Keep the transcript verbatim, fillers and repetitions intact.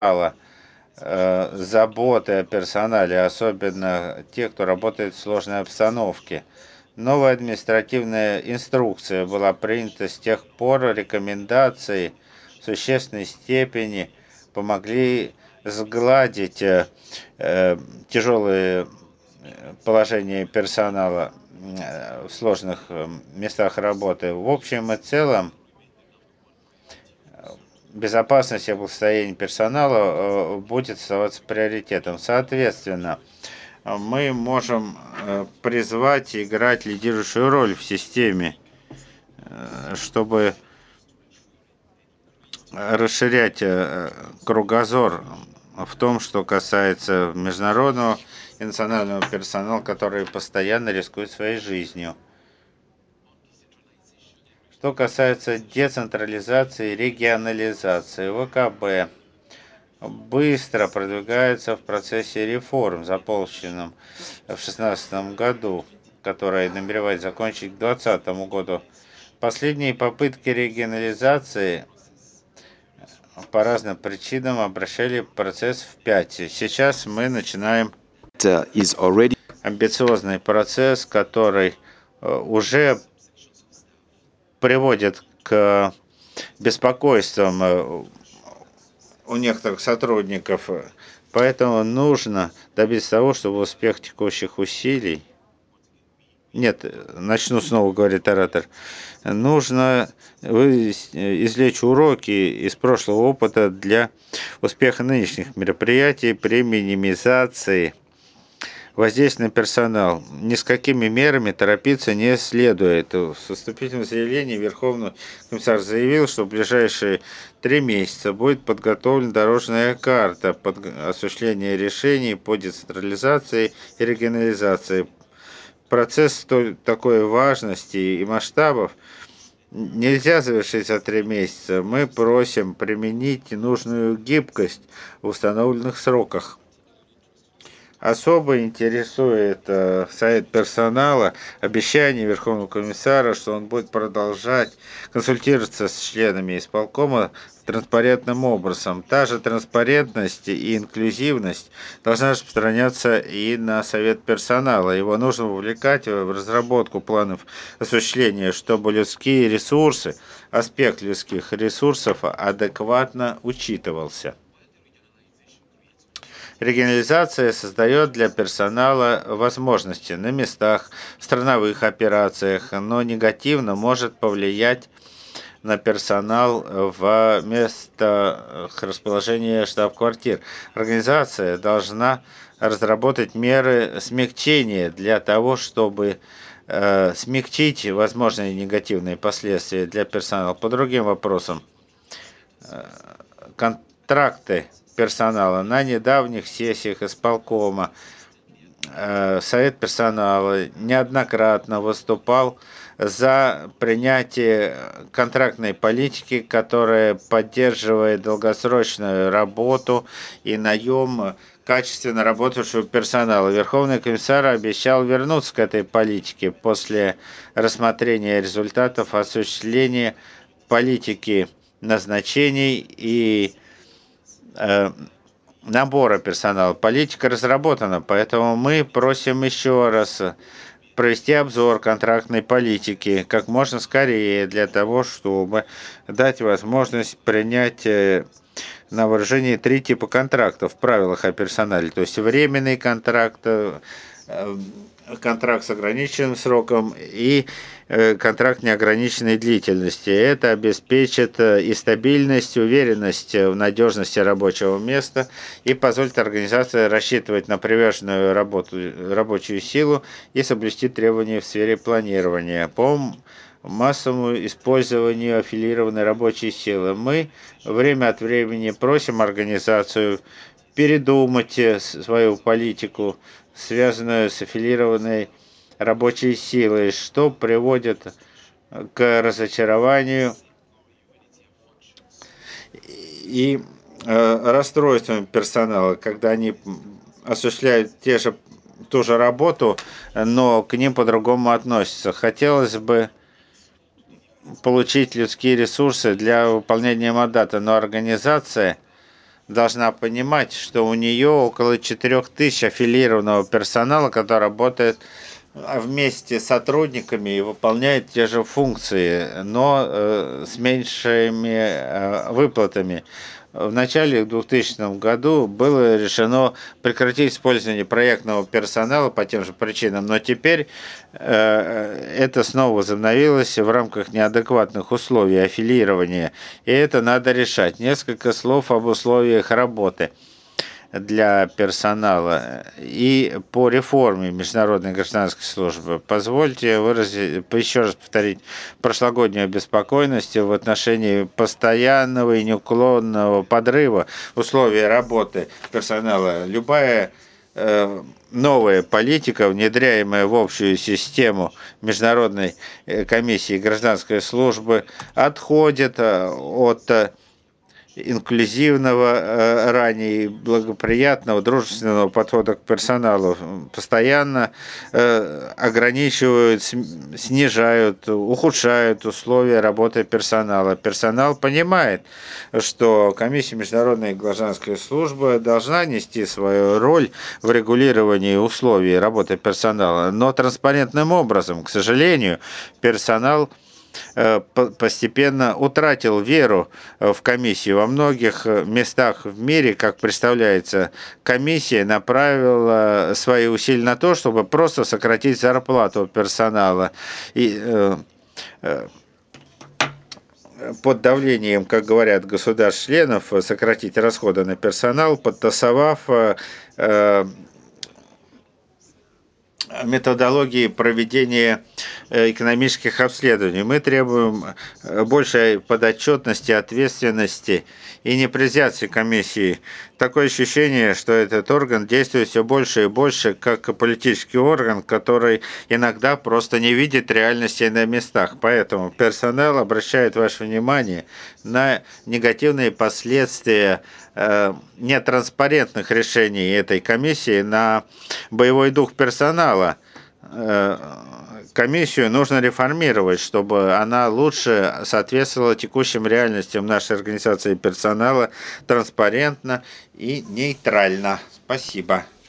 персонала, э, заботы о персонале, особенно те, кто работает в сложной обстановке. Новая административная инструкция была принята с тех пор, рекомендации в существенной степени помогли сгладить э, э, тяжелые положения персонала э, в сложных э, местах работы. В общем и целом, безопасность и благосостояние персонала э, будет оставаться приоритетом. Соответственно, мы можем э, призвать играть лидирующую роль в системе, э, чтобы расширять э, кругозор в том, что касается международного и национального персонала, который постоянно рискует своей жизнью. Что касается децентрализации и регионализации, ВКБ быстро продвигается в процессе реформ, запущенном в две тысячи шестнадцатом году, который намеревается закончить к две тысячи двадцатому году. Последние попытки регионализации по разным причинам обращали процесс вспять. Сейчас мы начинаем is already амбициозный процесс, который э, уже приводит к беспокойствам э, у некоторых сотрудников. Поэтому нужно добиться того, чтобы успех текущих усилий... Нет, начну снова, говорит оратор. Нужно извлечь уроки из прошлого опыта для успеха нынешних мероприятий при минимизации воздействия на персонал. Ни с какими мерами торопиться не следует. В вступительном заявлении Верховный комиссар заявил, что в ближайшие три месяца будет подготовлена дорожная карта под осуществление решений по децентрализации и регионализации. Процесс столь такой важности и масштабов нельзя завершить за три месяца. Мы просим применить нужную гибкость в установленных сроках. Особо интересует э, совет персонала обещание Верховного комиссара, что он будет продолжать консультироваться с членами исполкома транспарентным образом. Та же транспарентность и инклюзивность должна распространяться и на совет персонала. Его нужно вовлекать в разработку планов осуществления, чтобы людские ресурсы, аспект людских ресурсов адекватно учитывался. Регионализация создает для персонала возможности на местах, в страновых операциях, но негативно может повлиять на персонал в местах расположения штаб-квартир. Организация должна разработать меры смягчения для того, чтобы э, смягчить возможные негативные последствия для персонала. По другим вопросам, э, контракты персонала на недавних сессиях исполкома Совет персонала неоднократно выступал за принятие контрактной политики, которая поддерживает долгосрочную работу и наем качественно работающего персонала. Верховный комиссар обещал вернуться к этой политике после рассмотрения результатов осуществления политики назначений и э, набора персонала. Политика разработана, поэтому мы просим еще раз провести обзор контрактной политики как можно скорее для того, чтобы дать возможность принять на вооружение три типа контрактов в правилах о персонале. То есть временный контракт, контракт с ограниченным сроком и контракт неограниченной длительности. Это обеспечит и стабильность, уверенность в надежности рабочего места и позволит организации рассчитывать на приверженную работу, рабочую силу и соблюсти требования в сфере планирования. По массовому использованию аффилированной рабочей силы мы время от времени просим организацию передумать свою политику, связанную с аффилированной рабочей силой, что приводит к разочарованию и э, расстройствам персонала, когда они осуществляют те же, ту же работу, но к ним по-другому относятся. Хотелось бы получить людские ресурсы для выполнения мандата, но организация должна понимать, что у нее около четырёх тысяч аффилированного персонала, который работает вместе с сотрудниками и выполняет те же функции, но э, с меньшими э, выплатами. В начале двухтысячном году было решено прекратить использование проектного персонала по тем же причинам, но теперь э, это снова возобновилось в рамках неадекватных условий аффилирования, и это надо решать. Несколько слов об условиях работы для персонала и по реформе международной гражданской службы. Позвольте выразить, еще раз повторить прошлогоднюю обеспокоенность в отношении постоянного и неуклонного подрыва условий работы персонала. Любая э, новая политика, внедряемая в общую систему Международной комиссии гражданской службы, отходит от инклюзивного, э, ранее благоприятного, дружественного подхода к персоналу постоянно э, ограничивают, снижают, ухудшают условия работы персонала. Персонал понимает, что комиссия Международной гражданской службы должна нести свою роль в регулировании условий работы персонала, но транспарентным образом. К сожалению, персонал постепенно утратил веру в комиссию. Во многих местах в мире, как представляется, комиссия направила свои усилия на то, чтобы просто сократить зарплату персонала. И э, э, под давлением, как говорят, государств-членов, сократить расходы на персонал, подтасовав э, методологии проведения экономических обследований. Мы требуем большей подотчетности, ответственности и непрезряции комиссии. Такое ощущение, что этот орган действует все больше и больше как политический орган, который иногда просто не видит реальности на местах. Поэтому персонал обращает ваше внимание на негативные последствия э, нетранспарентных решений этой комиссии на боевой дух персонала. Комиссию нужно реформировать, чтобы она лучше соответствовала текущим реальностям нашей организации персонала, транспарентно и нейтрально. Спасибо.